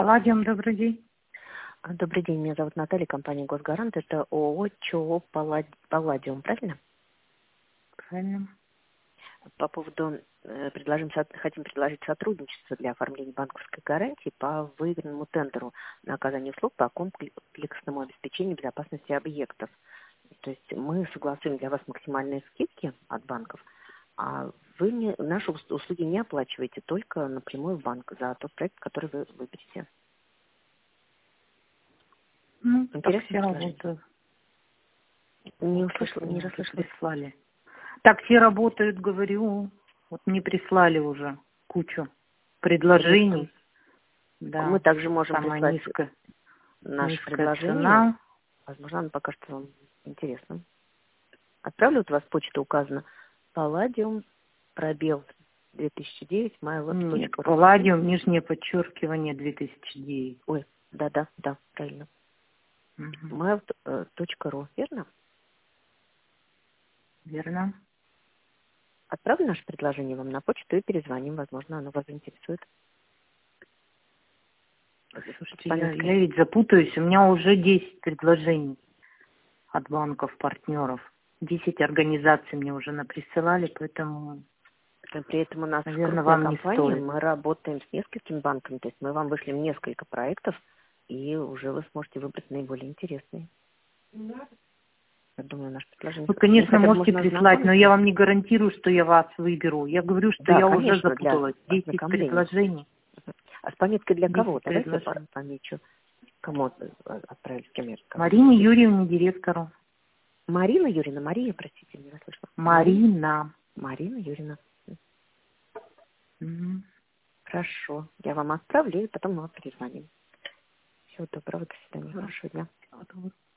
Палладиум, добрый день. Добрый день, меня зовут Наталья, компания «Госгарант». Это ООО ЧОО «Палладиум», правильно? Правильно. По поводу, хотим предложить сотрудничество для оформления банковской гарантии по выигранному тендеру на оказание услуг по комплексному обеспечению безопасности объектов. То есть мы согласуем для вас максимальные скидки от банков, а вы наши услуги не оплачиваете, только напрямую в банк за тот проект, который вы выберете. Ну, так Интересно все предложение? работают. Не Вот как услышала, вы не уже расслышала. прислали. Так все работают, говорю. Вот мне прислали уже кучу предложений. Мы Да, также можем самая прислать наше низкая предложение. цена. Возможно, оно покажется вам интересным. Отправлю, вот у вас почта указана. Палладиум, пробел 2009, Нет, myweb.ru. Палладиум, нижнее подчеркивание 2009. Ой, да, правильно. Угу. myweb.ru, верно? Верно. Отправлю наше предложение вам на почту и перезвоним. Возможно, оно вас заинтересует. Слушайте, С я пометкой. ведь запутаюсь. У меня уже 10 предложений от банков-партнеров. 10 организаций мне уже наприсылали, поэтому, При этом у нас наверное, крупная вам не компания, стоит. мы работаем с несколькими банками, то есть мы вам вышлем несколько проектов, и уже вы сможете выбрать наиболее интересные. Я думаю, наше предложение Вы, с ним конечно, хотя бы можете можно прислать, но я ознакомиться. вам не гарантирую, что я вас выберу. Я говорю, что Да, я уже конечно, для запуталась. 10 ознакомления. предложений. А с пометкой для кого? 10 Давайте я предложений. помечу, кому отправить, с кем я разговариваю. Марине Юрьевне, директору. Марина Юрьевна, Мария, простите, не расслышала. Марина. Марина Юрьевна. Мгм. Хорошо, я вам отправлю, и потом мы вам перезвоним. Всего доброго, до свидания, хорошего дня. Хорошо.